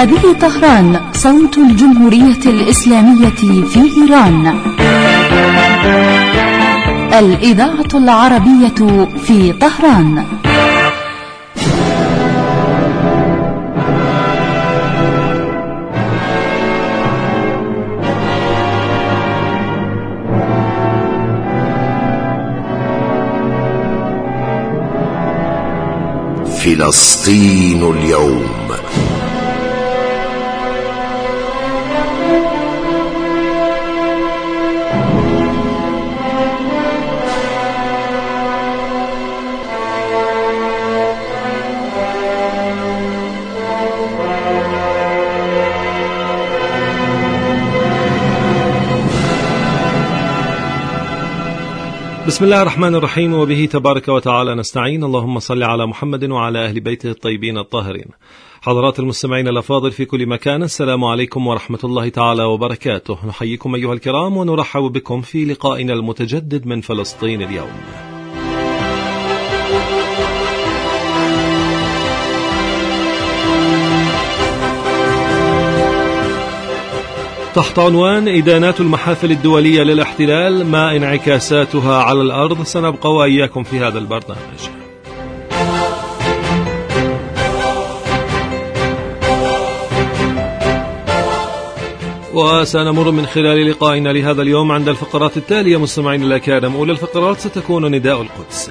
هذه طهران، صوت الجمهورية الإسلامية في إيران. الإذاعة العربية في طهران. فلسطين اليوم. بسم الله الرحمن الرحيم، وبه تبارك وتعالى نستعين. اللهم صل على محمد وعلى أهل بيته الطيبين الطاهرين. حضرات المستمعين الأفاضل في كل مكان، السلام عليكم ورحمة الله تعالى وبركاته. نحييكم أيها الكرام ونرحب بكم في لقائنا المتجدد من فلسطين اليوم. تحت عنوان إدانات المحافل الدولية للاحتلال ما انعكاساتها على الأرض، سنبقى وإياكم في هذا البرنامج. وسنمر من خلال لقائنا لهذا اليوم عند الفقرات التالية مستمعين الأكارم. أولى الفقرات ستكون نداء القدس،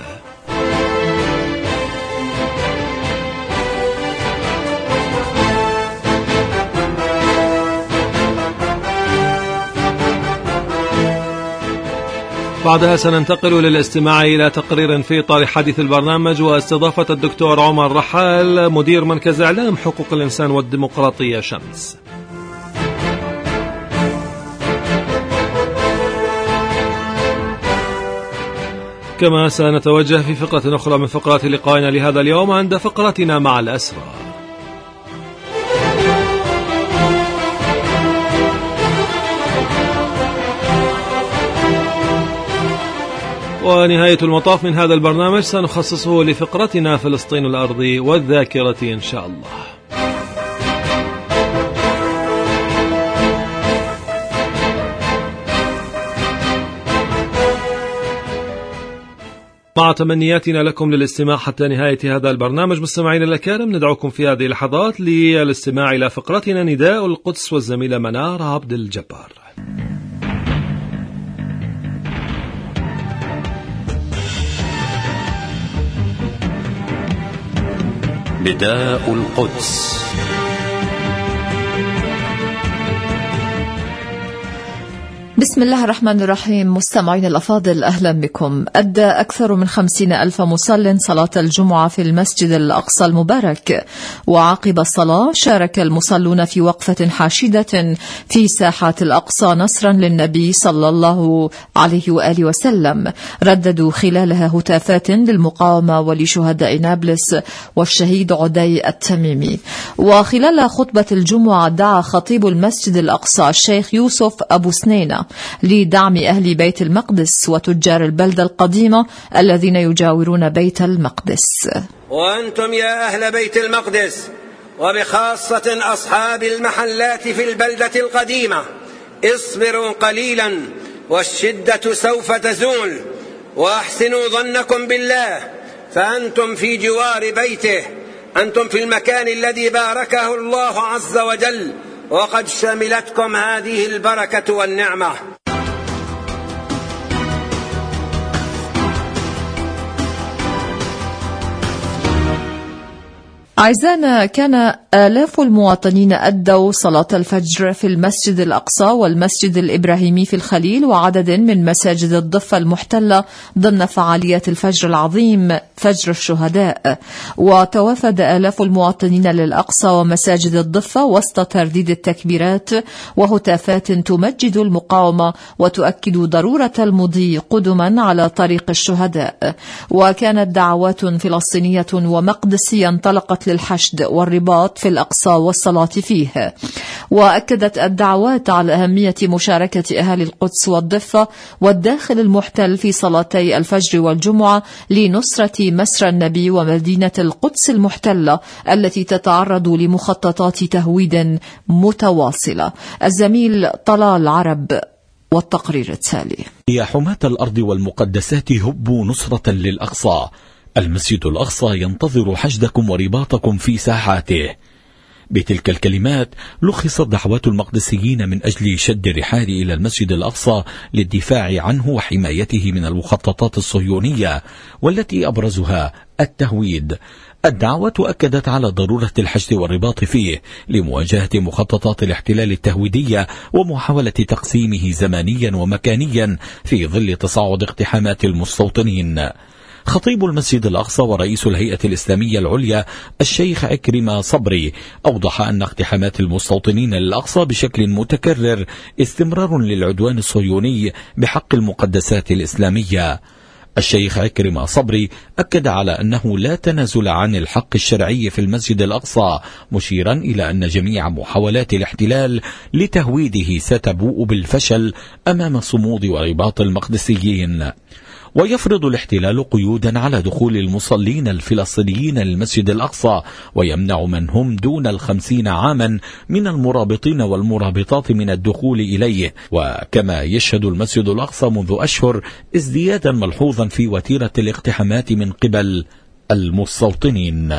بعدها سننتقل للاستماع إلى تقرير في إطار حديث البرنامج واستضافة الدكتور عمر رحال مدير مركز إعلام حقوق الإنسان والديمقراطية شمس. كما سنتوجه في فقرة أخرى من فقرات لقائنا لهذا اليوم عند فقرتنا مع الأسرى. ونهاية المطاف من هذا البرنامج سنخصصه لفقرتنا فلسطين الأرض والذاكرة إن شاء الله. مع تمنياتنا لكم للاستماع حتى نهاية هذا البرنامج مستمعين الأكارم، ندعوكم في هذه اللحظات للاستماع إلى فقرتنا نداء القدس والزميلة منار عبد الجبار. نداء القدس. بسم الله الرحمن الرحيم. مستمعين الأفاضل، أهلا بكم. أدى أكثر من 50,000 مصل صلاة الجمعة في المسجد الأقصى المبارك، وعقب الصلاة شارك المصلون في وقفة حاشدة في ساحات الأقصى نصرا للنبي صلى الله عليه وآله وسلم، رددوا خلالها هتافات للمقاومة ولشهداء نابلس والشهيد عدي التميمي. وخلال خطبة الجمعة دعا خطيب المسجد الأقصى الشيخ يوسف أبو سنينة لدعم أهل بيت المقدس وتجار البلدة القديمة الذين يجاورون بيت المقدس. وأنتم يا أهل بيت المقدس، وبخاصة أصحاب المحلات في البلدة القديمة، اصبروا قليلا والشدة سوف تزول، وأحسنوا ظنكم بالله، فأنتم في جوار بيته، أنتم في المكان الذي باركه الله عز وجل، وقد شملتكم هذه البركة والنعمة. أعزائنا، كان آلاف المواطنين أدوا صلاة الفجر في المسجد الأقصى والمسجد الإبراهيمي في الخليل وعدد من مساجد الضفة المحتلة ضمن فعاليات الفجر العظيم فجر الشهداء. وتوافد آلاف المواطنين للأقصى ومساجد الضفة وسط ترديد التكبيرات وهتافات تمجد المقاومة وتؤكد ضرورة المضي قدما على طريق الشهداء. وكانت دعوات فلسطينية ومقدسية انطلقت مثل الحشد والرباط في الأقصى والصلاة فيه. وأكدت الدعوات على أهمية مشاركة أهالي القدس والضفة والداخل المحتل في صلاتي الفجر والجمعة لنصرة مسرى النبي ومدينة القدس المحتلة التي تتعرض لمخططات تهويد متواصلة. الزميل طلال عرب والتقرير التالي. يا حماة الأرض والمقدسات هبوا نصرة للأقصى. المسجد الأقصى ينتظر حشدكم ورباطكم في ساحاته. بتلك الكلمات لخصت دعوات المقدسيين من أجل شد الرحال إلى المسجد الأقصى للدفاع عنه وحمايته من المخططات الصهيونية، والتي أبرزها التهويد. الدعوة أكدت على ضرورة الحشد والرباط فيه لمواجهة مخططات الاحتلال التهويدية ومحاولة تقسيمه زمانيا ومكانيا في ظل تصاعد اقتحامات المستوطنين. خطيب المسجد الأقصى ورئيس الهيئة الإسلامية العليا الشيخ عكرمة صبري أوضح أن اقتحامات المستوطنين للأقصى بشكل متكرر استمرار للعدوان الصهيوني بحق المقدسات الإسلامية. الشيخ عكرمة صبري أكد على أنه لا تنازل عن الحق الشرعي في المسجد الأقصى، مشيرا إلى أن جميع محاولات الاحتلال لتهويده ستبوء بالفشل أمام صمود ورباط المقدسيين. ويفرض الاحتلال قيودا على دخول المصلين الفلسطينيين للمسجد الأقصى، ويمنع من هم دون 50 عاما من المرابطين والمرابطات من الدخول إليه. وكما يشهد المسجد الأقصى منذ أشهر ازديادا ملحوظا في وتيرة الاقتحامات من قبل المستوطنين.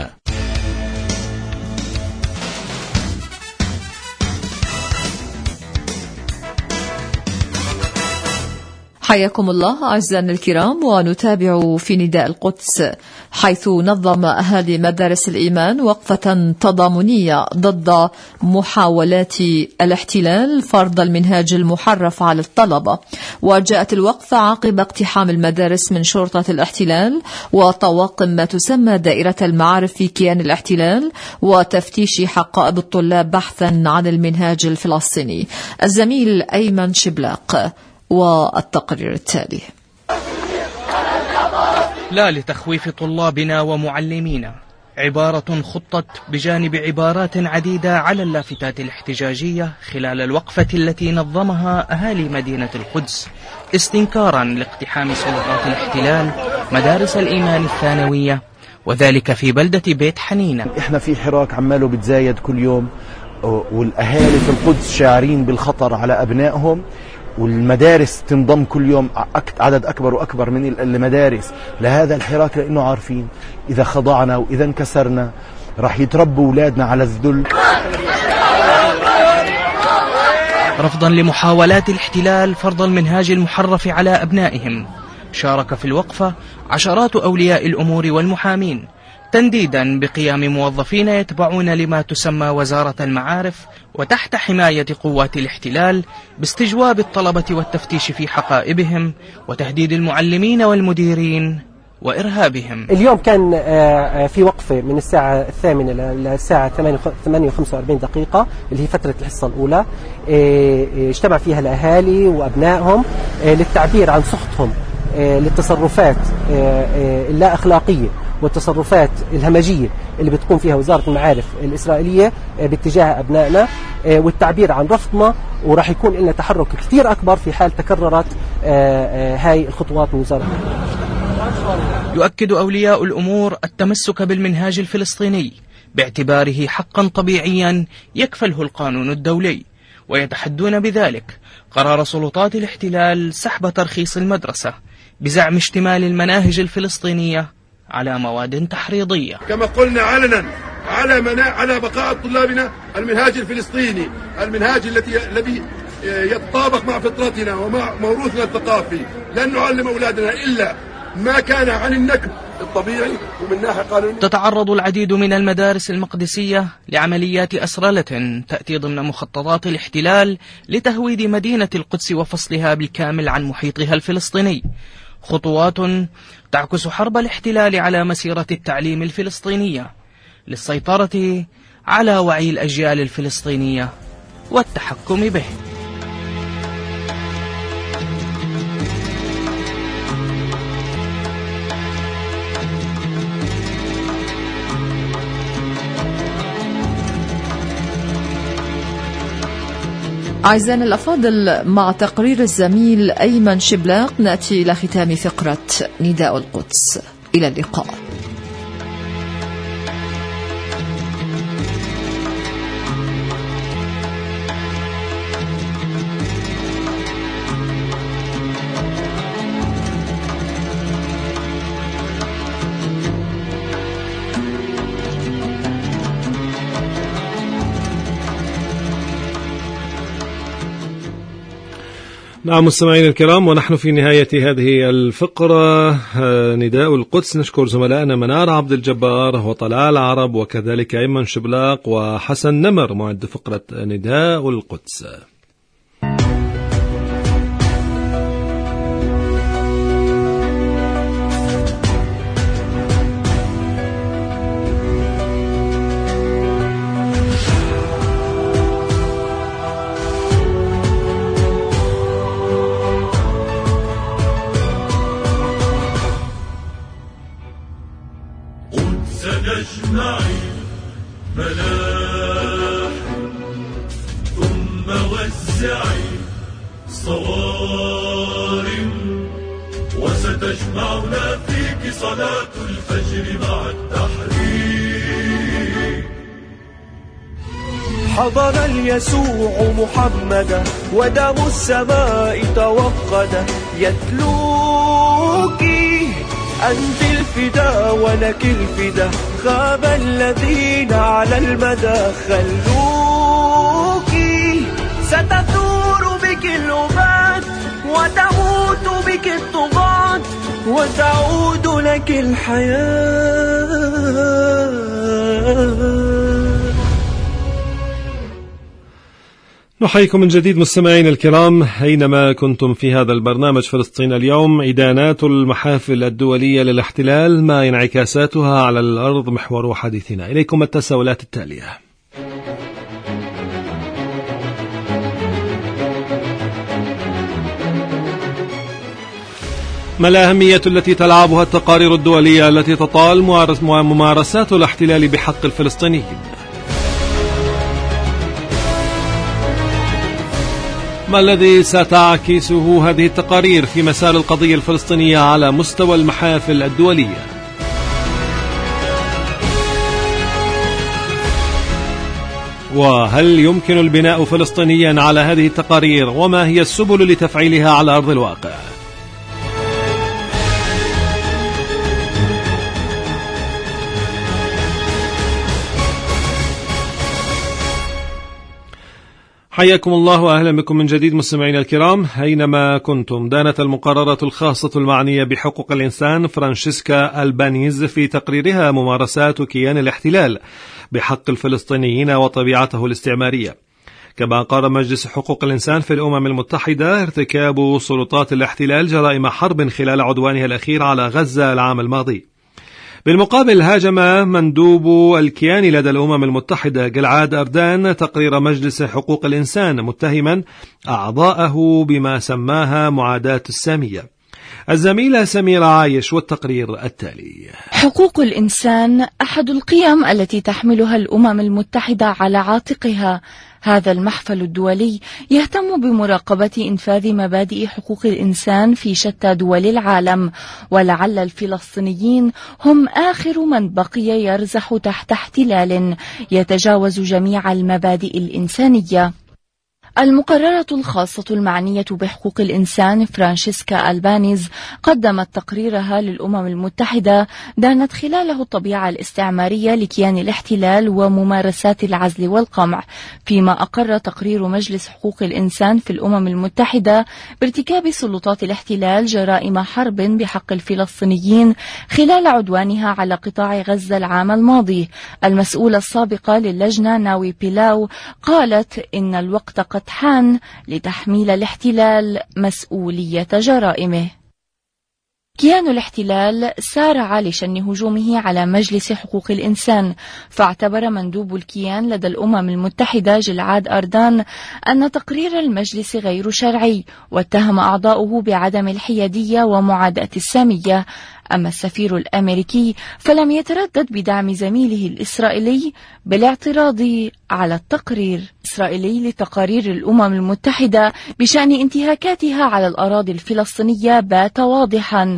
حياكم الله أعزائنا الكرام، ونتابع في نداء القدس، حيث نظم أهالي مدارس الإيمان وقفة تضامنية ضد محاولات الاحتلال فرض المنهاج المحرف على الطلبة. وجاءت الوقفة عقب اقتحام المدارس من شرطة الاحتلال وطواقم ما تسمى دائرة المعارف في كيان الاحتلال وتفتيش حقائب الطلاب بحثا عن المنهاج الفلسطيني. الزميل أيمن شبلاق والتقرير التالي. لا لتخويف طلابنا ومعلمينا، عبارة خطت بجانب عبارات عديدة على اللافتات الاحتجاجية خلال الوقفة التي نظمها أهالي مدينة القدس استنكارا لاقتحام سلطات الاحتلال مدارس الإيمان الثانوية، وذلك في بلدة بيت حنينة. احنا في حراك عماله بتزايد كل يوم، والأهالي في القدس شاعرين بالخطر على أبنائهم، والمدارس تنضم كل يوم عدد أكبر وأكبر من المدارس لهذا الحراك، لأنه عارفين إذا خضعنا وإذا انكسرنا راح يتربوا أولادنا على الذل. رفضا لمحاولات الاحتلال فرض المنهاج المحرف على أبنائهم، شارك في الوقفة عشرات أولياء الأمور والمحامين، تنديدا بقيام موظفين يتبعون لما تسمى وزارة المعارف وتحت حماية قوات الاحتلال باستجواب الطلبة والتفتيش في حقائبهم وتهديد المعلمين والمديرين وإرهابهم. اليوم كان في وقفة من الساعة 8 للساعة 8:45 دقيقة اللي هي فترة الحصة الأولى، اجتمع فيها الأهالي وأبنائهم للتعبير عن سخطهم للتصرفات اللا أخلاقية والتصرفات الهمجية اللي بتقوم فيها وزارة المعارف الإسرائيلية باتجاه أبنائنا، والتعبير عن رفضنا، وراح يكون لنا تحرك كثير أكبر في حال تكررت هاي الخطوات من وزارة المعارف. يؤكد أولياء الأمور التمسك بالمنهاج الفلسطيني باعتباره حقا طبيعيا يكفله القانون الدولي، ويتحدون بذلك قرار سلطات الاحتلال سحب ترخيص المدرسة بزعم اشتمال المناهج الفلسطينية على مواد تحريضية. كما قلنا علنا على بقاء طلابنا المنهاج الفلسطيني، المنهاج الذي يتطابق مع فطرتنا ومع موروثنا الثقافي. لن نعلم أولادنا إلا ما كان عن النكب الطبيعي ومن ناحية قانونية. تتعرض العديد من المدارس المقدسية لعمليات أسرلة تأتي ضمن مخططات الاحتلال لتهويد مدينة القدس وفصلها بالكامل عن محيطها الفلسطيني، خطوات تعكس حرب الاحتلال على مسيرة التعليم الفلسطينية للسيطرة على وعي الأجيال الفلسطينية والتحكم به. أعزائنا الأفاضل، مع تقرير الزميل أيمن شبلاق نأتي إلى ختام فقرة نداء القدس. إلى اللقاء. نعم مستمعين الكرام، ونحن في نهاية هذه الفقرة نداء القدس. نشكر زملائنا منار عبد الجبار وطلال عرب وكذلك أيمن شبلاق وحسن نمر معد فقرة نداء القدس. نجمعي ملاح ثم وزعي صوارم وستجمعنا فيك صلاة الفجر مع التحرير. حضر اليسوع محمدا ودم السماء توقد يتلوك أنت الفدا ولك الفدا خاب الذين على المدى خلوك ستثور بك الأمات وتموت بك الطغاة وتعود لك الحياة. نحييكم من جديد مستمعين الكرام أينما كنتم في هذا البرنامج. فلسطين اليوم، إدانات المحافل الدولية للاحتلال ما انعكاساتها على الأرض محور حديثنا. إليكم التساؤلات التالية: ما الأهمية التي تلعبها التقارير الدولية التي تطال ممارسات الاحتلال بحق الفلسطينيين؟ ما الذي ستعكسه هذه التقارير في مسار القضية الفلسطينية على مستوى المحافل الدولية؟ وهل يمكن البناء فلسطينيا على هذه التقارير؟ وما هي السبل لتفعيلها على أرض الواقع؟ حياكم الله وأهلا بكم من جديد مستمعينا الكرام أينما كنتم. دانت المقررة الخاصة المعنية بحقوق الإنسان فرانشيسكا ألبانيز في تقريرها ممارسات كيان الاحتلال بحق الفلسطينيين وطبيعته الاستعمارية. كما قال مجلس حقوق الإنسان في الأمم المتحدة ارتكاب سلطات الاحتلال جرائم حرب خلال عدوانها الأخير على غزة العام الماضي. بالمقابل، هاجم مندوب الكيان لدى الأمم المتحدة جلعاد أردان تقرير مجلس حقوق الإنسان متهما أعضاءه بما سماها معاداة السامية. الزميلة سميرة عايش والتقرير التالي: حقوق الإنسان أحد القيم التي تحملها الأمم المتحدة على عاتقها. هذا المحفل الدولي يهتم بمراقبة إنفاذ مبادئ حقوق الإنسان في شتى دول العالم، ولعل الفلسطينيين هم آخر من بقي يرزح تحت احتلال يتجاوز جميع المبادئ الإنسانية. المقررة الخاصة المعنية بحقوق الإنسان فرانشيسكا ألبانيز قدمت تقريرها للأمم المتحدة دانت خلاله الطبيعة الاستعمارية لكيان الاحتلال وممارسات العزل والقمع، فيما أقر تقرير مجلس حقوق الإنسان في الأمم المتحدة بارتكاب سلطات الاحتلال جرائم حرب بحق الفلسطينيين خلال عدوانها على قطاع غزة العام الماضي. المسؤولة السابقة للجنة ناوي بيلاو قالت إن الوقت قد حان لتحميل الاحتلال مسؤولية جرائمه. كيان الاحتلال سارع لشن هجومه على مجلس حقوق الإنسان، فاعتبر مندوب الكيان لدى الأمم المتحدة جلعاد أردان أن تقرير المجلس غير شرعي، واتهم أعضاؤه بعدم الحيادية ومعاداة السامية. أما السفير الأمريكي فلم يتردد بدعم زميله الإسرائيلي بالاعتراض على التقرير الإسرائيلي لتقارير الأمم المتحدة بشأن انتهاكاتها على الأراضي الفلسطينية بات واضحا.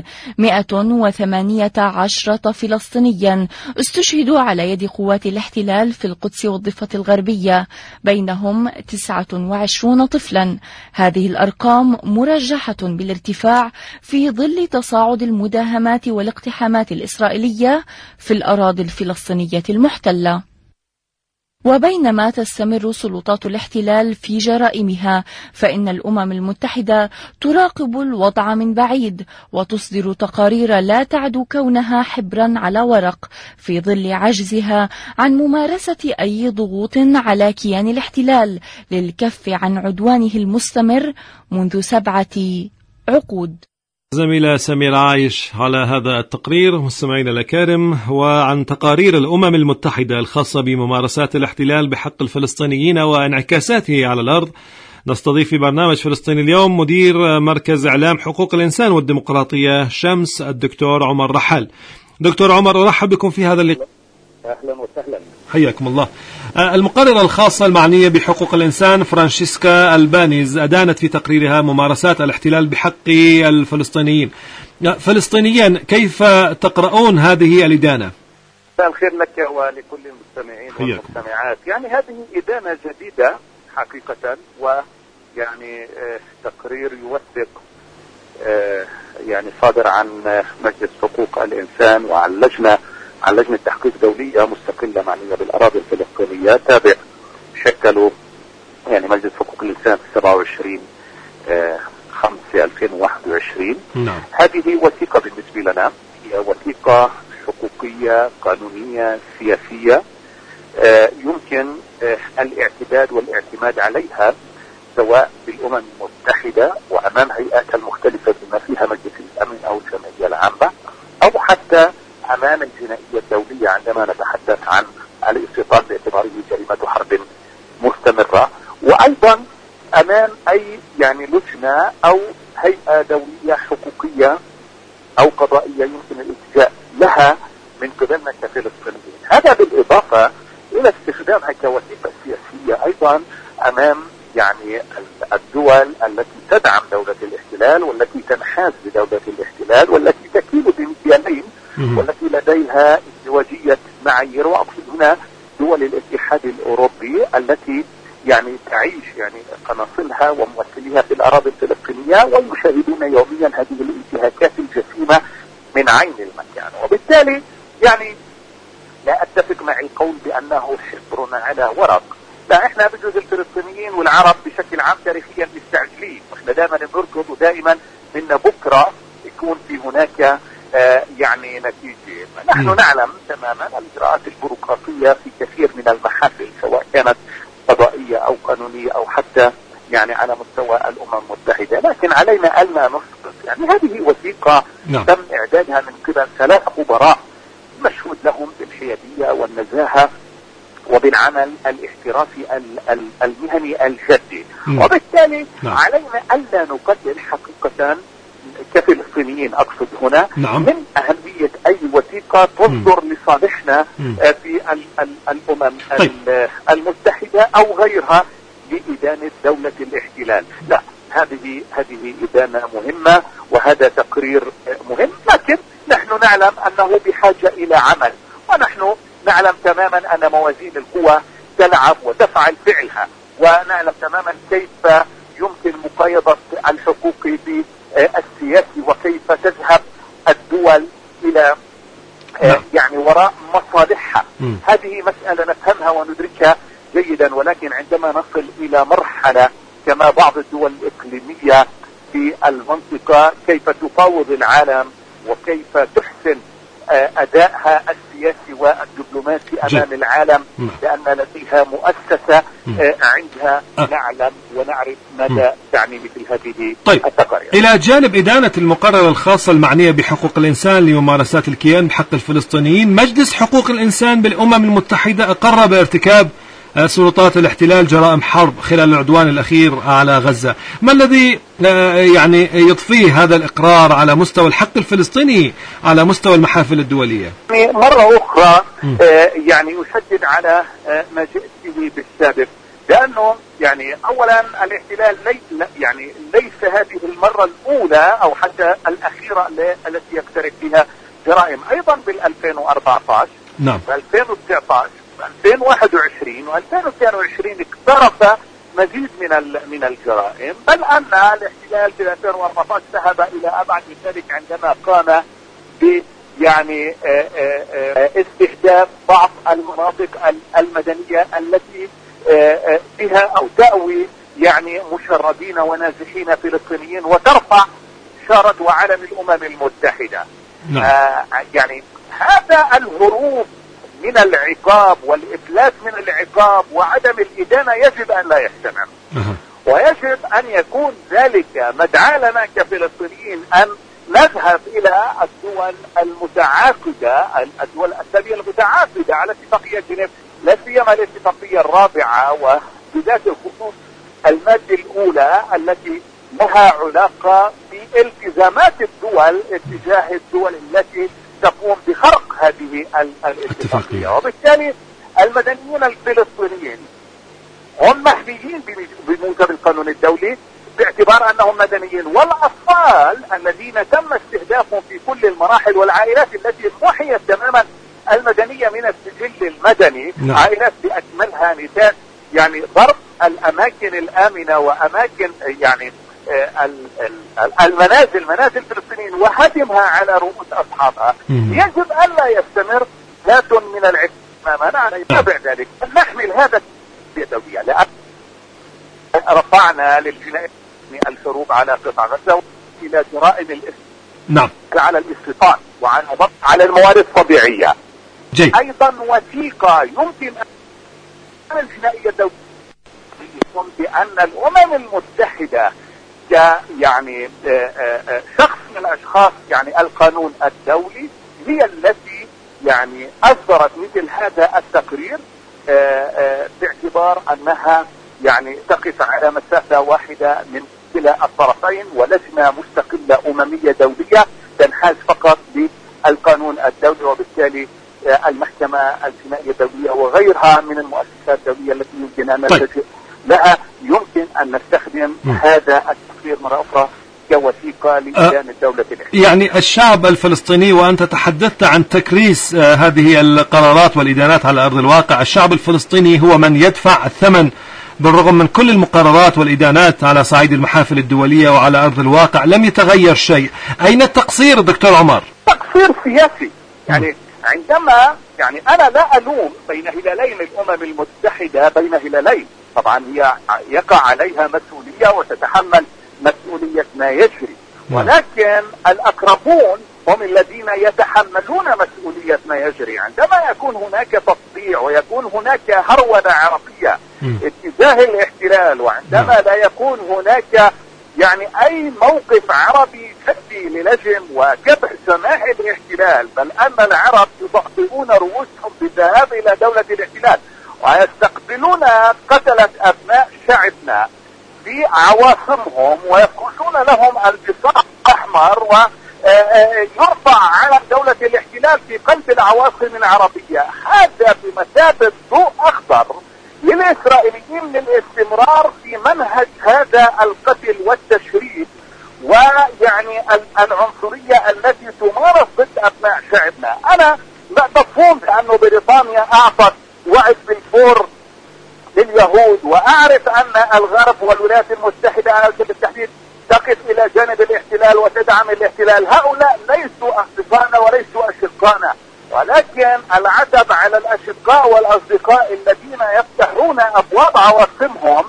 118 فلسطينيا استشهدوا على يد قوات الاحتلال في القدس والضفة الغربية، بينهم 29 طفلا. هذه الأرقام مرجحة بالارتفاع في ظل تصاعد المداهمات والاقتحامات الإسرائيلية في الأراضي الفلسطينية المحتلة. وبينما تستمر سلطات الاحتلال في جرائمها، فإن الأمم المتحدة تراقب الوضع من بعيد وتصدر تقارير لا تعدو كونها حبرا على ورق، في ظل عجزها عن ممارسة أي ضغوط على كيان الاحتلال للكف عن عدوانه المستمر منذ 7 عقود. زميلة سمير عايش على هذا التقرير. مستمعينا الأكارم، وعن تقارير الأمم المتحدة الخاصة بممارسات الاحتلال بحق الفلسطينيين وانعكاساته على الأرض، نستضيف في برنامج فلسطين اليوم مدير مركز إعلام حقوق الإنسان والديمقراطية شمس الدكتور عمر رحال. دكتور عمر، أرحب بكم في هذا اللقاء. أهلا وسهلا. حياكم الله. المقررة الخاصة المعنية بحقوق الإنسان فرانشيسكا البانيز أدانت في تقريرها ممارسات الاحتلال بحق الفلسطينيين. فلسطينيا، كيف تقرؤون هذه الإدانة؟ مساء الخير لك ولكل المستمعين والمستمعات. يعني هذه إدانة جديدة حقيقة، ويعني تقرير يوثق يعني صادر عن مجلس حقوق الإنسان وعن لجنة تحقيق دولية مستقلة معنية بالأراضي الفلسطينية، تابع شكلوا يعني مجلس حقوق الإنسان في 27/5/2021. هذه وثيقة بالنسبة لنا، هي وثيقة حقوقية قانونية سياسية يمكن الاعتداد والاعتماد عليها سواء بالأمم المتحدة وأمام هيئاتها المختلفة بما فيها مجلس الأمن أو الجمعية العامة، أو حتى أمام الجنائية الدولية عندما نتحدث عن الاستيطان باعتباره جريمة حرب مستمرة، وأيضا أمام أي يعني لجنة أو هيئة دولية حقوقية أو قضائية يمكن الالتجاء لها من قبلنا كفلسطينيين. هذا بالإضافة إلى استخدامها كوثيقة سياسية أيضا أمام يعني الدول التي تدعم دولة الاحتلال والتي تنحاز لدولة الاحتلال والتي تكيل بمكيالين والتي لديها ازدواجية معايير، وأقصد هنا دول الاتحاد الأوروبي التي يعني تعيش يعني قناصلها وممثليها في الأراضي الفلسطينية ويشاهدون يوميا هذه الانتهاكات الجسيمة من عين المكان. وبالتالي يعني لا أتفق مع القول بأنه حبر على ورق، لا، احنا بجوز الفلسطينيين والعرب بشكل عام تاريخيا مستعجلين، واحنا دائما بنركض ودائما من بكرة يكون في هناك يعني نتيجة. نحن نعلم تماما الإجراءات البيروقراطية في كثير من المحافل سواء كانت قضائية أو قانونية أو حتى يعني على مستوى الأمم المتحدة، لكن علينا ألا نسقط. يعني هذه وثيقة تم إعدادها من قبل 3 خبراء مشهود لهم بالحيادية والنزاهة وبالعمل الاحترافي المهني الجدي، وبالتالي علينا ألا نقدر حقيقة كفلسطينيين أقصد هنا من أهمية أي وثيقة تصدر لصالحنا في الأمم المتحدة أو غيرها لإدانة دولة الاحتلال. لا، هذه إدانة مهمة وهذا تقرير مهم، لكن نحن نعلم أنه بحاجة إلى عمل، ونحن نعلم تماما أن موازين القوى تلعب وتفعل فعلها، ونعلم تماما كيف يمكن مقايضة الحقوق بالسياسي وكيف تذهب الدول إلى يعني وراء مصالحها. هذه مسألة نفهمها وندركها جيدا، ولكن عندما نصل إلى مرحلة كما بعض الدول الإقليمية في المنطقة كيف تفاوض العالم وكيف تحسن أدائها السياسي والدبلوماسي أمام العالم، لأن لديها مؤسسة عندها نعلم ونعرف ماذا تعني مثل هذه التقارير. إلى جانب إدانة المقررة الخاصة المعنية بحقوق الإنسان لممارسات الكيان بحق الفلسطينيين، مجلس حقوق الإنسان بالأمم المتحدة أقر بارتكاب سلطات الاحتلال جرائم حرب خلال العدوان الأخير على غزة. ما الذي يعني يضفيه هذا الإقرار على مستوى الحق الفلسطيني على مستوى المحافل الدولية؟ مرة أخرى يعني يشدد على ما جئت به بالسابق، لأنه يعني أولا الاحتلال ليس هذه المرة الأولى أو حتى الأخيرة التي يقترف فيها جرائم. أيضا بال2014 نعم، ب2019 2021 و2022 اقترف مزيد من الجرائم، بل أن الاحتلال في 2014 ذهب إلى أبعد من ذلك عندما قام ب يعني استهداف بعض المناطق المدنية التي بها أو تأوي يعني مشردين ونازحين فلسطينيين وترفع شارة وعلم الأمم المتحدة. يعني هذا الهروب من العقاب والإفلات من العقاب وعدم الإدانة يجب أن لا يستمر، ويجب أن يكون ذلك مدعاة لنا كفلسطينيين أن نذهب إلى الدول المتعاقدة، الدول الدولية المتعاقدة على اتفاقية جنيف، لا سيما الاتفاقية الرابعة وبذات الخصوص المادة الأولى التي لها علاقة بالتزامات الدول اتجاه الدول التي تقوم بخرق هذه الاتفاقية. وبالتالي المدنيين الفلسطينيين هم محميين بموجب القانون الدولي باعتبار أنهم مدنيين، والأطفال الذين تم استهدافهم في كل المراحل والعائلات التي محيت تماما المدنية من السجل المدني، عائلات بأكملها نساء، يعني ضرب الأماكن الآمنة وأماكن يعني منازل فلسطينيين وهدمها على رؤوس أصحابها، يجب أن لا يستمر ذات من العقاب. أنا يتابع ذلك أن نحمل هذا الدولية، لأن رفعنا للجنائي الحروب على قطاع غزة إلى جرائم نعم على الاستيطان وعلى ضبط على الموارد الطبيعية. أيضا وثيقة يمكن أن الجنائية الدولية بأن الأمم المتحدة يعني شخص من الأشخاص يعني القانون الدولي هي التي يعني أصدرت مثل هذا التقرير باعتبار أنها يعني تقف على مسافة واحدة من كلا الطرفين، ولجنة مستقلة أممية دولية تنحاز فقط بالقانون الدولي، وبالتالي المحكمة الجنائية الدولية وغيرها من المؤسسات الدولية التي يمكن أن نلتجئ لها يمكن أن نستخدم هذا التقرير مرة أخرى كوثيقة لإدانة دولة الاحتلال. يعني الشعب الفلسطيني، وأنت تحدثت عن تكريس هذه القرارات والإدانات على أرض الواقع، الشعب الفلسطيني هو من يدفع الثمن بالرغم من كل المقررات والإدانات على صعيد المحافل الدولية وعلى أرض الواقع لم يتغير شيء. أين التقصير دكتور عمر؟ تقصير سياسي. يعني عندما يعني أنا لا ألوم بين هلالين الأمم المتحدة، بين هلالين طبعا هي يقع عليها مسؤولية وتتحمل مسؤولية ما يجري، ولكن الأقربون هم الذين يتحملون مسؤولية ما يجري. عندما يكون هناك تطبيع ويكون هناك هرولة عربية اتجاه الاحتلال، وعندما لا يكون هناك يعني أي موقف عربي جدي للجم وكبح سماح الاحتلال، بل أن العرب يضعفون رؤوسهم بالذهاب إلى دولة الاحتلال ويستقبلون قتلة أبناء شعبنا في عواصمهم ويفرشون لهم البساط الأحمر ويرفع على دولة الاحتلال في قلب العواصم العربية، هذا بمثابة ضوء أخضر للإسرائيليين للاستمرار في منهج هذا القتل والتشريد ويعني العنصرية التي تمارس ضد أبناء شعبنا. أنا مفهوم بأنه بريطانيا أعطت وعد بالفور لليهود، وأعرف أن الغرب والولايات المتحدة على سبيل التحديد تقف إلى جانب الاحتلال وتدعم الاحتلال. هؤلاء ليسوا أصدقائنا وليسوا أشقائنا، ولكن العتب على الأشقاء والأصدقاء الذين يفتحون أبواب عواصمهم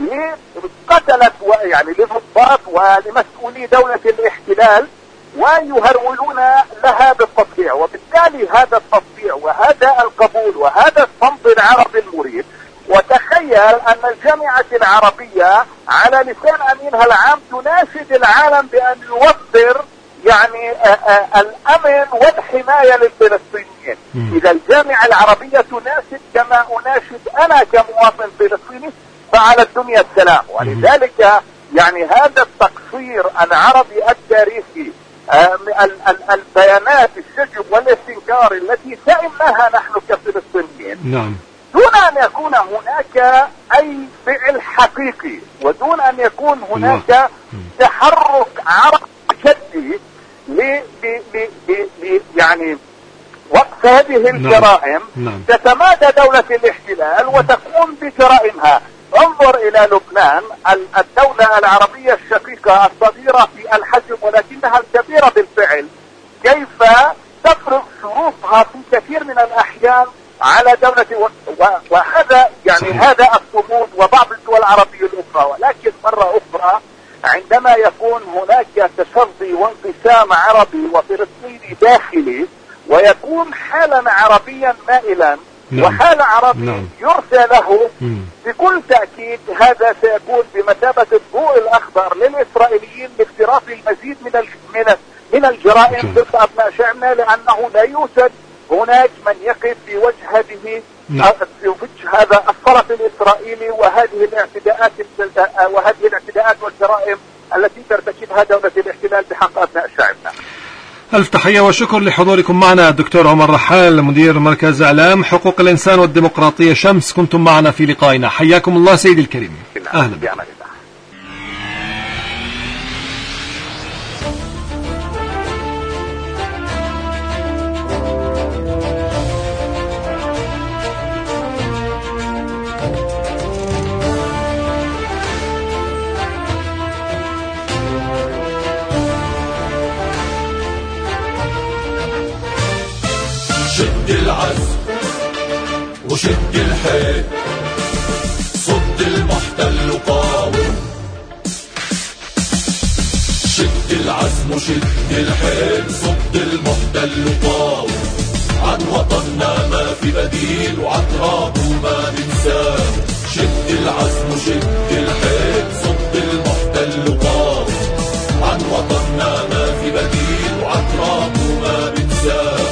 لقتلة يعني لضباط ولمسؤولي دولة الاحتلال ويهرولون لها بالتطبيع. وبالتالي هذا التطبيع وهذا القبول وهذا الصمت العربي المريب، وتخيل أن الجامعة العربية على لسان أمينها العام تناشد العالم بأن يوفر يعني الأمن والحماية للفلسطينيين. إذا الجامعة العربية تناشد كما أناشد أنا كمواطن فلسطيني فعلى الدنيا السلام. ولذلك يعني هذا التقصير العربي التاريخي، البيانات الشجب والاستنكار التي سئمناها نحن كفلسطينيين، نعم، دون أن يكون هناك أي فعل حقيقي ودون أن يكون هناك تحرك عربي جدي يعني وقف هذه الجرائم. نعم. تتمادى دولة الاحتلال وتقوم بجرائمها. انظر إلى لبنان، الدولة العربية الشقيقة الصغيرة في الحجم ولكنها الكبيرة بالفعل، كيف تفرض شروطها في كثير من الأحيان على دولة وهذا يعني صحيح. هذا الصمود وبعض الدول العربية الأخرى. ولكن مرة أخرى عندما يكون هناك تشظي وانقسام عربي وفلسطيني داخلي ويكون حالا عربيا مائلا وحال عربي يرسى له، بكل تأكيد هذا سيكون بمثابة الضوء الأخضر للإسرائيليين لاقتراف المزيد من الجرائم ضد أبناء شعبنا، لأنه لا يوجد هناك من يقف في وجه هذا الطرف الإسرائيلي وهذه الاعتداءات والجرائم التي ترتكبها دولة الاحتلال بحق أبناء شعبنا. ألف تحية وشكر لحضوركم معنا. الدكتور عمر رحال، مدير مركز إعلام حقوق الإنسان والديمقراطية شمس، كنتم معنا في لقائنا. حياكم الله سيدي الكريم. أهلا. شد العزم وشد الحيل، صد المحتل وقاوم. شد العزم وشد الحيل، صد المحتل وقاوم. عن وطننا ما في بديل وعن ترابه ما ننساه. شد العزم وشد الحيل، صد المحتل وقاوم. عن وطننا ما في بديل وعن ترابه ما ننساه.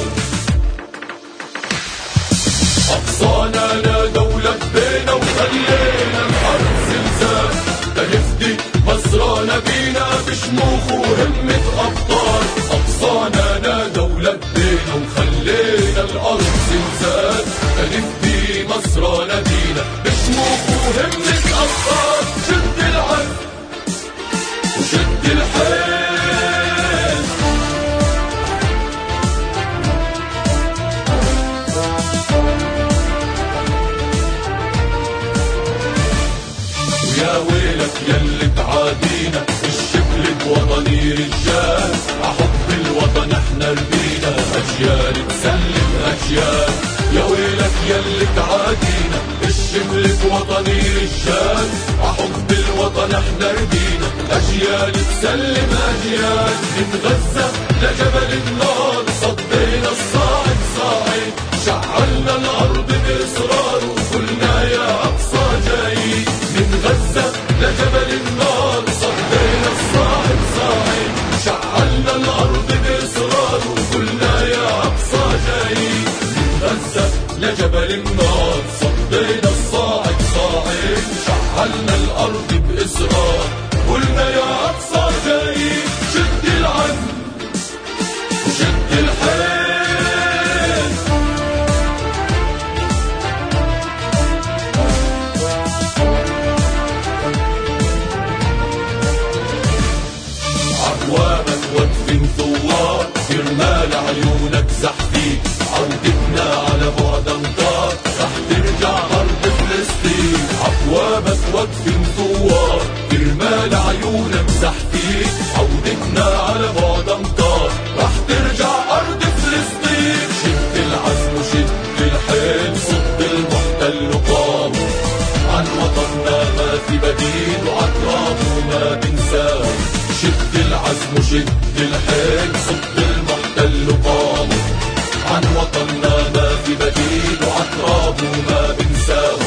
أقصانا لا دولة بينا وخلينا الأرض زلزال. تهفدي مصرانا بينا بشموخ وهمة أبطال. أقصانا لا دولة بينا وخلينا الأرض زلزال. تهفدي مصرانا بينا بشموخ وهمة أبطال. شد العزم وشد الحيل. يا ويلك يلي تعادينا، الشبل بوطني رجال. عحب الوطن احنا ربينا، أجيال تسلم أجيال. يا ويلك يلي تعادينا، الشبل بوطني رجال. عحب الوطن احنا ربينا، أجيال تسلم أجيال. من غزة لجبل النار صدينا الصاعد صاعد. شعلنا الأرض بإصرار وقلنا يا أقصى جاي. من غزة لجبل النار صدينا الصاعد صاعد. شعلنا الأرض بإصرار وقلنا يا أقصى جاي. من غزة لجبل النار صدينا الصاعد صاعد. شعلنا الأرض بإصرار قلنا يا أقصى جاي. شد العزم وشد الحيل. عبوابك وقف ثوار، كرمال عيونك زحفيك. عودتنا على بعد امطار، رح ترجع أرض فلسطين. عبوابك وقف ثوار، كرمال عيونك زحفيك. عودتنا على بعد امطار، رح ترجع أرض فلسطين. شد العزم وشد الحيل، صد المحتل وقاوم. عن وطننا ما في بديل وعن ترابه ما بنساه. شد العزم وشد الحيل، صد المحتل وقاوم. عن وطننا ما في بديل وعن ترابه ما بنساه.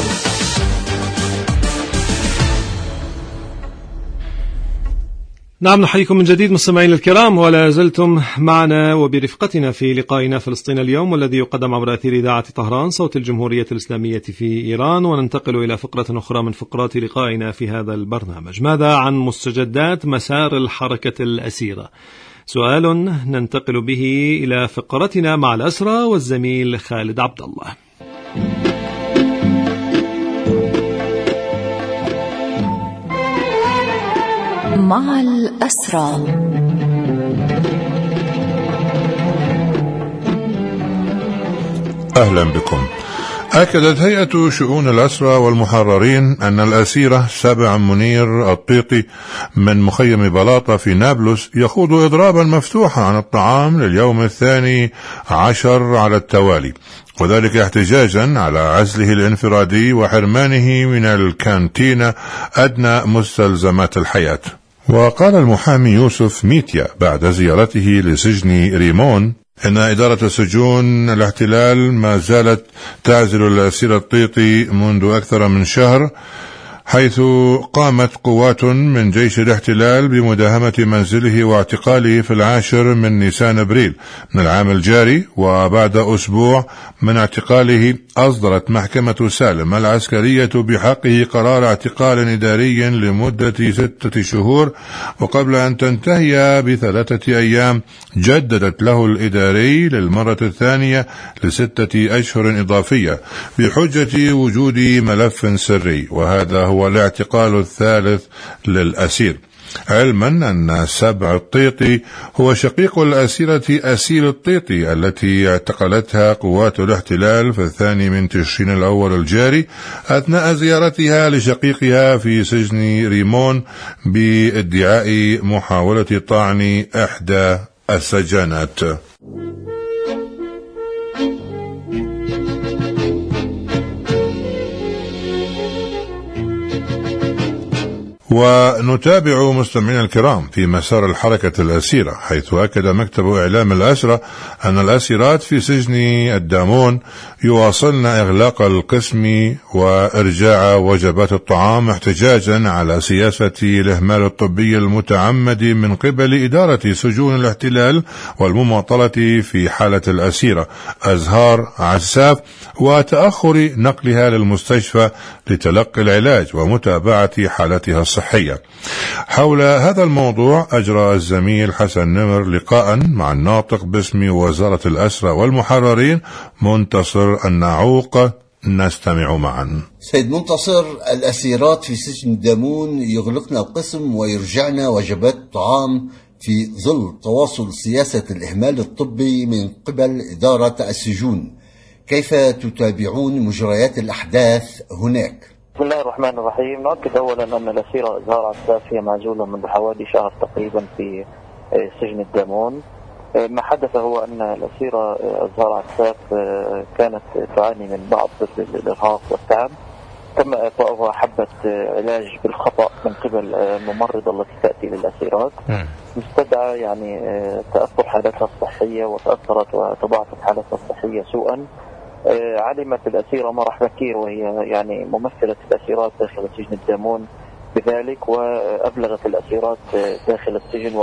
نعم، نحييكم من جديد مستمعين الكرام، ولا زلتم معنا وبرفقتنا في لقائنا فلسطين اليوم، والذي يقدم عبر أثير إذاعة طهران صوت الجمهورية الإسلامية في إيران. وننتقل إلى فقرة أخرى من فقرات لقائنا في هذا البرنامج. ماذا عن مستجدات مسار الحركة الأسيرة؟ سؤال ننتقل به إلى فقرتنا مع الأسرى والزميل خالد عبد الله. مع الأسرى. أهلا بكم. أكدت هيئة شؤون الأسرى والمحررين أن الأسيرة سابع منير الطيطي من مخيم بلاطة في نابلس يخوض إضرابا مفتوحا عن الطعام لليوم 12 على التوالي، وذلك احتجاجا على عزله الانفرادي وحرمانه من الكانتينة أدنى مستلزمات الحياة. وقال المحامي يوسف ميتيا بعد زيارته لسجن ريمون إن إدارة سجون الاحتلال ما زالت تعزل الأسير الطيطي منذ أكثر من شهر، حيث قامت قوات من جيش الاحتلال بمداهمة منزله واعتقاله في 10 من نيسان ابريل من العام الجاري. وبعد أسبوع من اعتقاله أصدرت محكمة سالم العسكرية بحقه قرار اعتقال إداري لمدة 6 شهور، وقبل أن تنتهي ب3 أيام جددت له الإداري للمرة الثانية ل6 أشهر إضافية بحجة وجود ملف سري، وهذا هو الاعتقال الثالث للأسير، علما أن سبع الطيطي هو شقيق الأسيرة أسيل الطيطي التي اعتقلتها قوات الاحتلال في 2 تشرين الأول الجاري أثناء زيارتها لشقيقها في سجن ريمون بادعاء محاولة طعن إحدى السجانات. ونتابع مستمعينا الكرام في مسار الحركة الأسيرة، حيث أكد مكتب إعلام الأسرى أن الأسيرات في سجن الدامون يواصلن إغلاق القسم وإرجاع وجبات الطعام احتجاجا على سياسة الإهمال الطبي المتعمد من قبل إدارة سجون الاحتلال والمماطلة في حالة الأسيرة أزهار عساف وتأخر نقلها للمستشفى لتلقي العلاج ومتابعة حالتها الصحية. حول هذا الموضوع أجرى الزميل حسن نمر لقاء مع الناطق باسم وزارة الأسرى والمحررين منتصر النعوق. نستمع معا. سيد منتصر، الأسيرات في سجن دامون يغلقن القسم ويرجعن وجبات الطعام في ظل تواصل سياسة الإهمال الطبي من قبل إدارة السجون، كيف تتابعون مجريات الأحداث هناك؟ بسم الله الرحمن الرحيم. نؤكد أولا أن الأسيرة أزهار عساف هي معزولة منذ حوالي شهر تقريبا في سجن الدامون. ما حدث هو أن الأسيرة أزهار عساف كانت تعاني من بعض الإرهاق والتعب، تم إعطائها حبة علاج بالخطأ من قبل الممرضة التي تأتي للأسيرات، مستدعى يعني تأثر حالتها الصحية، وتأثرت وتضاعفت حالتها الصحية سوءا. علمت الأسيرة مرح بكير وهي يعني ممثلة الأسيرات داخل سجن الدامون بذلك، وأبلغت الأسيرات داخل السجن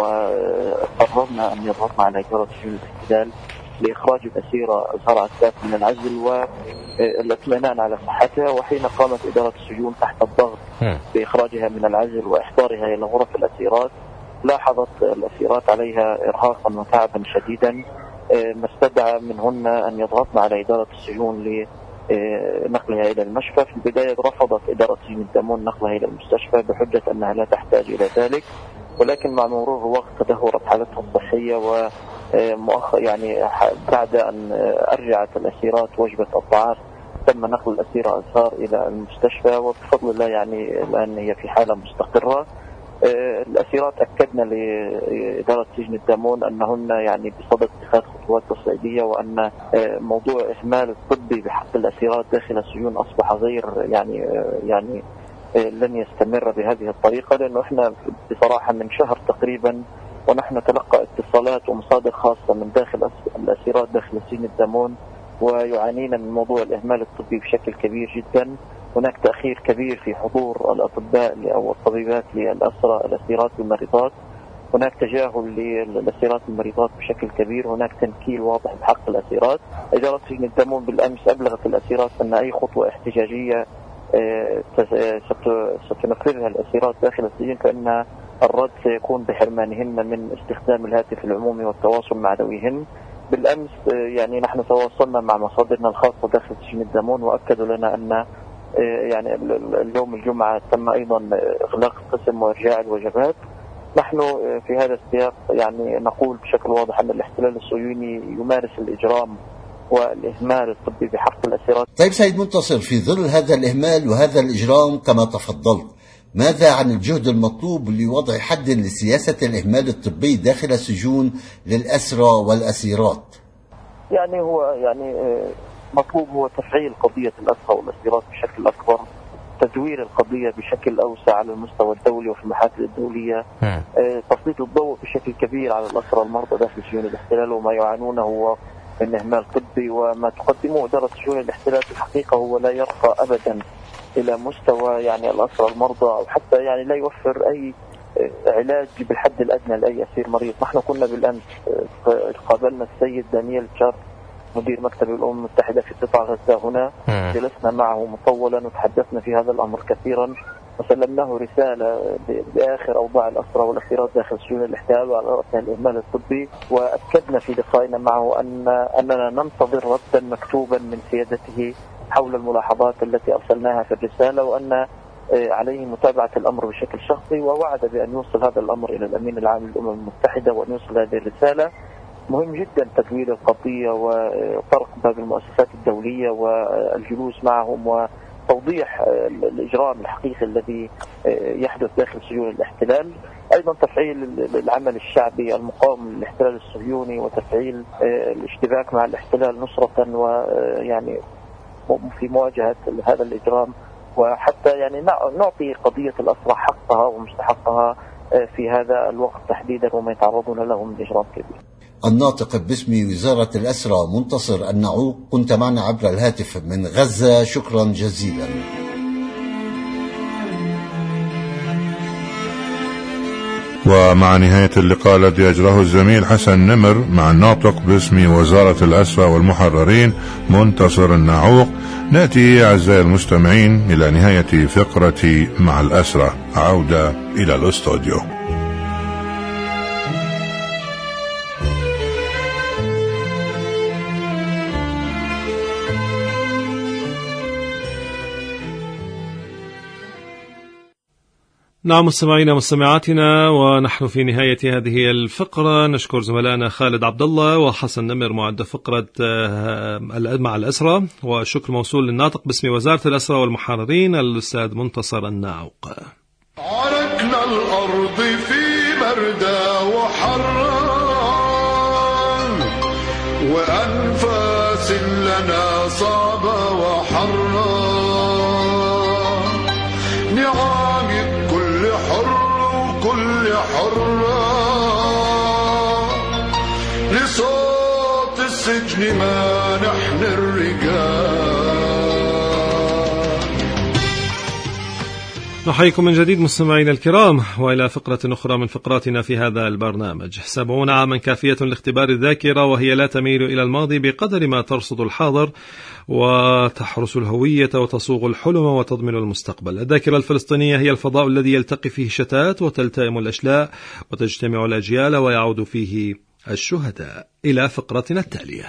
وقررنا أن يضغطنا على إدارة سجن الاحتلال لإخراج الأسيرة أزهار عساف من العزل والاطمئنان على صحتها. وحين قامت إدارة السجون تحت الضغط بإخراجها من العزل وإحضارها إلى غرف الأسيرات، لاحظت الأسيرات عليها إرهاقا وتعبا شديدا، ما استدعى منهن أن يضغطن على إدارة السجون لنقلها إلى المشفى. في البداية رفضت إدارة سجن الدامون نقلها إلى المستشفى بحجة أنها لا تحتاج إلى ذلك، ولكن مع مرور الوقت تدهورت حالتها الصحية، يعني بعد أن أرجعت الأسيرات وجبة الطعام تم نقل الأسيرة أزهار إلى المستشفى، وبفضل الله يعني الآن هي في حالة مستقرة. الأسيرات أكدنا لإدارة سجن الدامون أنهن يعني بصدد اتخاذ خطوات تصعيدية، وأن موضوع إهمال الطبي بحق الأسيرات داخل السجون أصبح غير يعني لن يستمر بهذه الطريقة، لأنه إحنا بصراحة من شهر تقريبا ونحن نتلقى اتصالات ومصادر خاصة من داخل الأسيرات داخل سجن الدامون ويعانين من موضوع الإهمال الطبي بشكل كبير جدا. هناك تأخير كبير في حضور الأطباء أو الطبيبات للأسرى الأسيرات والمريضات، هناك تجاهل للأسيرات المريضات بشكل كبير، هناك تنكيل واضح بحق الأسيرات. إدارة سجن الدمون بالأمس أبلغت الأسيرات أن أي خطوة احتجاجية ستنفذها الأسيرات داخل السجن فإن الرد سيكون بحرمانهن من استخدام الهاتف العمومي والتواصل مع ذويهن. بالأمس يعني نحن تواصلنا مع مصادرنا الخاصة داخل سجن الدمون وأكدوا لنا أن يعني اليوم الجمعة تم أيضا إغلاق القسم وإرجاع الوجبات. نحن في هذا السياق يعني نقول بشكل واضح أن الاحتلال الصهيوني يمارس الإجرام والإهمال الطبي بحق الأسيرات. طيب سيد منتصر، في ظل هذا الإهمال وهذا الإجرام كما تفضلت، ماذا عن الجهد المطلوب لوضع حد لسياسة الإهمال الطبي داخل السجون للأسرى والأسيرات؟ يعني هو مطلوب هو تفعيل قضية الأسرى والأسيرات بشكل أكبر، تدوير القضية بشكل أوسع على المستوى الدولي وفي المحافل الدولية، تسليط الضوء بشكل كبير على الأسرى المرضى داخل سجون الاحتلال وما يعانونه هو من إهمال طبي. وما تقدمه إدارة سجون الاحتلال في الحقيقة هو لا يرقى أبدا إلى مستوى يعني الأسرى المرضى، أو حتى يعني لا يوفر أي علاج بالحد الأدنى لأي أسير مريض. نحن كنا بالأمس قابلنا السيد دانيال تشارت مدير مكتب الأمم المتحدة في قطاع غزة هنا، جلسنا معه مطولا وتحدثنا في هذا الأمر كثيرا، وسلمناه رسالة بآخر أوضاع الأسرى والأسيرات داخل سجون الاحتلال وعلى رأسها الإهمال الطبي. وأكدنا في لقائنا معه أننا ننتظر ردا مكتوبا من سيادته حول الملاحظات التي أرسلناها في الرسالة، وأن عليه متابعة الأمر بشكل شخصي، ووعد بأن يوصل هذا الأمر إلى الأمين العام للأمم المتحدة وأن يوصل هذه الرسالة. مهم جدا تدوير القضية وطرق باب المؤسسات الدولية والجلوس معهم وتوضيح الإجرام الحقيقي الذي يحدث داخل سجون الاحتلال. أيضا تفعيل العمل الشعبي المقاوم للاحتلال الصهيوني وتفعيل الاشتباك مع الاحتلال نصرة ويعني في مواجهة هذا الإجرام، وحتى يعني نعطي قضية الأسرى حقها ومستحقها في هذا الوقت تحديدا وما يتعرضون له من إجرام كبير. الناطق باسم وزارة الأسرى منتصر النعوق، كنت معنا عبر الهاتف من غزة، شكرا جزيلا. ومع نهاية اللقاء الذي أجراه الزميل حسن نمر مع الناطق باسم وزارة الأسرى والمحررين منتصر النعوق، نأتي أعزائي المستمعين إلى نهاية فقرة مع الأسرى. عودة إلى الاستوديو. نعم مستمعينا مستمعاتنا، ونحن في نهاية هذه الفقرة نشكر زملائنا خالد عبد الله وحسن نمر معد فقرة مع الأسرى، والشكر موصول للناطق باسم وزارة الأسرى والمحررين الأستاذ منتصر النعوق. عركنا الأرض في بردة وحران وأنفاس لنا صعبة وحران، نعم كل حرة لصوت السجن ما نحن الرجال. نحييكم من جديد مستمعينا الكرام، وإلى فقرة أخرى من فقراتنا في هذا البرنامج. 70 عاما كافية لاختبار الذاكرة، وهي لا تميل إلى الماضي بقدر ما ترصد الحاضر وتحرس الهوية وتصوغ الحلم وتضمن المستقبل. الذاكرة الفلسطينية هي الفضاء الذي يلتقي فيه شتات وتلتئم الأشلاء وتجتمع الأجيال ويعود فيه الشهداء. إلى فقرتنا التالية.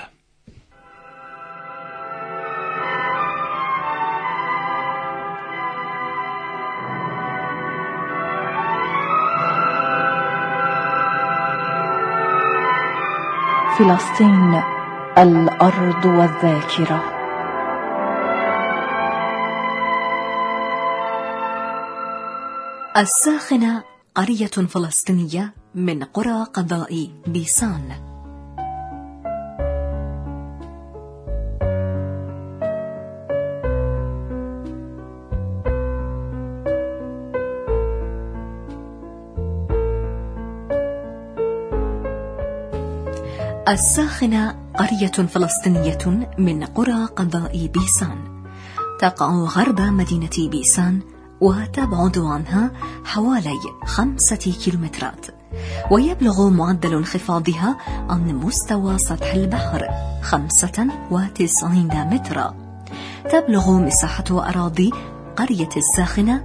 فلسطين، الأرض والذاكرة. الساخنة قرية فلسطينية من قرى قضاء بيسان. الساخنة قرية فلسطينية من قرى قضاء بيسان، تقع غرب مدينة بيسان وتبعد عنها حوالي 5 كيلومترات. ويبلغ معدل انخفاضها عن مستوى سطح البحر 95 مترا. تبلغ مساحة أراضي قرية الساخنة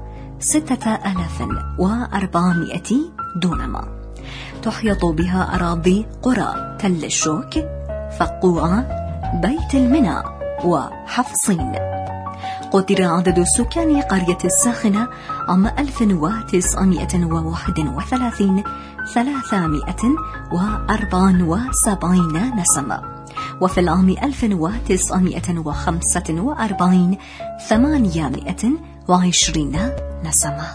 6400 دونما. تحيط بها أراضي قرى تل الشوك، فقوعة، بيت المنى وحفصين. قدر عدد سكان قرية الساخنة عام 1931 374 نسمة، وفي العام 1945 820 نسمة.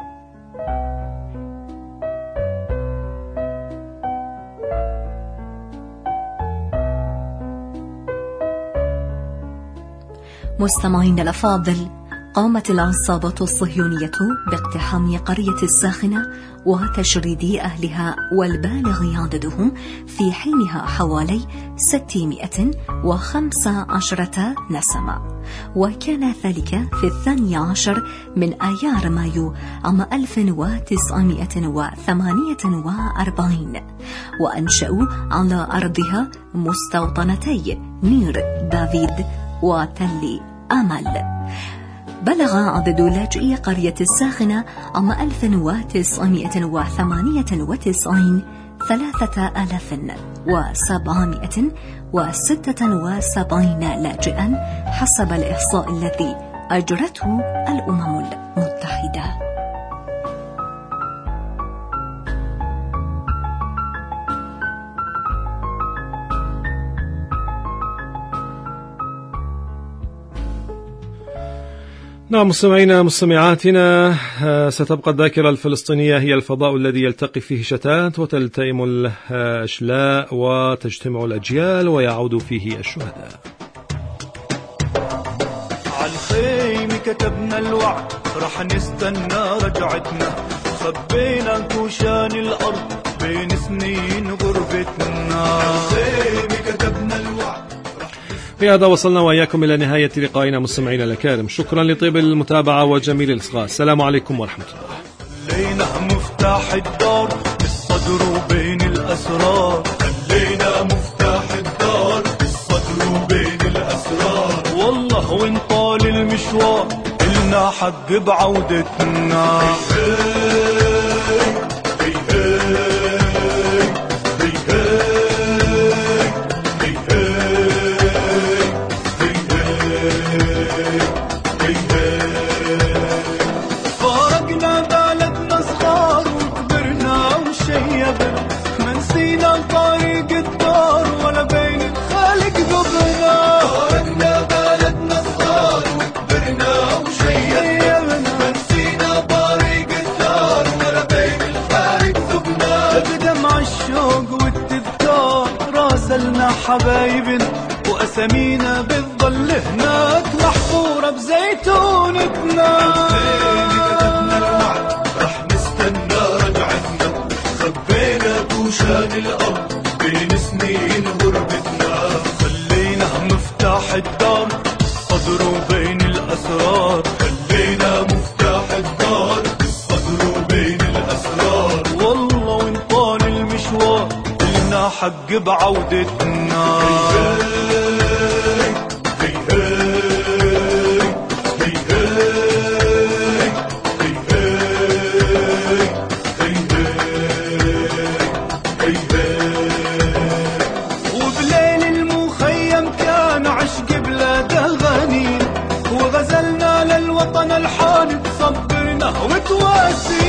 مستمعين الأفاضل، قامت العصابة الصهيونية باقتحام قرية الساخنة وتشريد أهلها والبالغ عددهم في حينها حوالي 615 نسمة، وكان ذلك في 12 من آيار مايو عام 1948، وأنشأوا على أرضها مستوطنتي نير دافيد وتل أمل. بلغ عدد لاجئي قرية الساخنة عام 1998 3776 لاجئا حسب الإحصاء الذي أجرته الأمم المتحدة. نعم مستمعينا مستمعاتنا، ستبقى الذاكرة الفلسطينية هي الفضاء الذي يلتقي فيه شتات وتلتئم الأشلاء وتجتمع الأجيال ويعود فيه الشهداء. عالخيم كتبنا الوعد رح نستنى رجعتنا، خبينا كوشان الأرض بين سنين غربتنا. عالخيم كتبنا الوعد. بهذا وصلنا وإياكم إلى نهاية لقائنا مستمعينا الكرام. شكرا لطيب المتابعة وجميل الإصغاء. السلام عليكم ورحمة الله. خلينا مفتاح الدار بالصدر وبين الأسرار، خلينا مفتاح الدار بالصدر وبين الأسرار. والله وين طال المشوار إلنا حق بعودتنا. حبايبنا وأسامينا بتضل هناك محفورة بزيتونتنا. كتبنا الوعد رح نستنى رجعتنا، خبينا كوشان الأرض بين سنين غربتنا. خلينا مفتاح الدار بالصدر وبين الأسرار، خلينا مفتاح الدار بالصدر وبين الأسرار. والله وين طال المشوار إلنا حق بعودتنا. وبليل المخيم كان عشق بلاد أغانينا، وغزلنا للوطن الحان تصبرنا وتواسي.